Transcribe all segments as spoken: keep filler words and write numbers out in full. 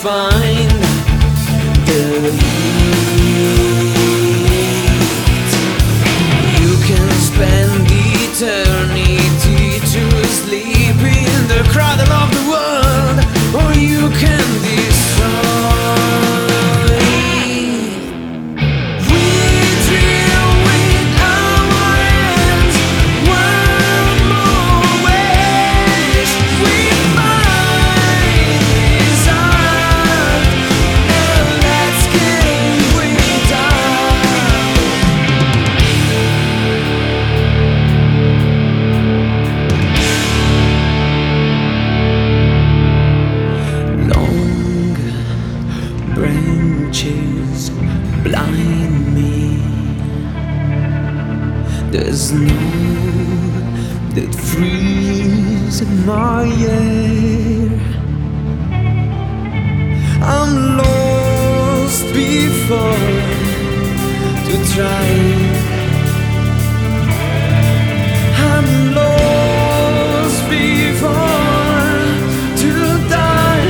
find the heat. You can spend eternity to sleep in the cradle of the world, or you can destroy. Branches blind me. There's no that freeze my air. I'm lost before to try. I'm lost before to die.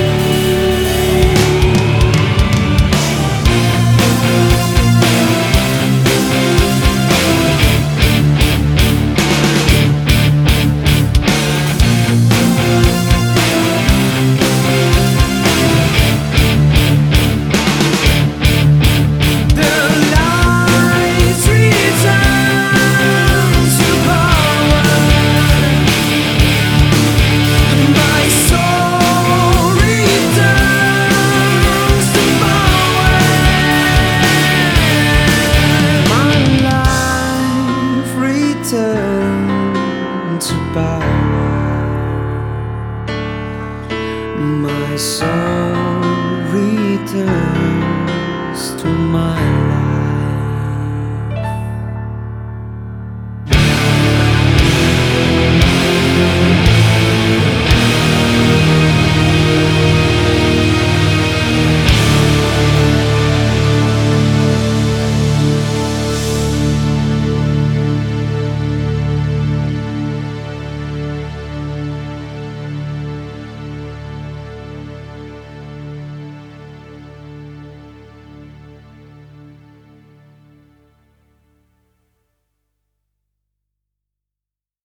To power, my soul returns to my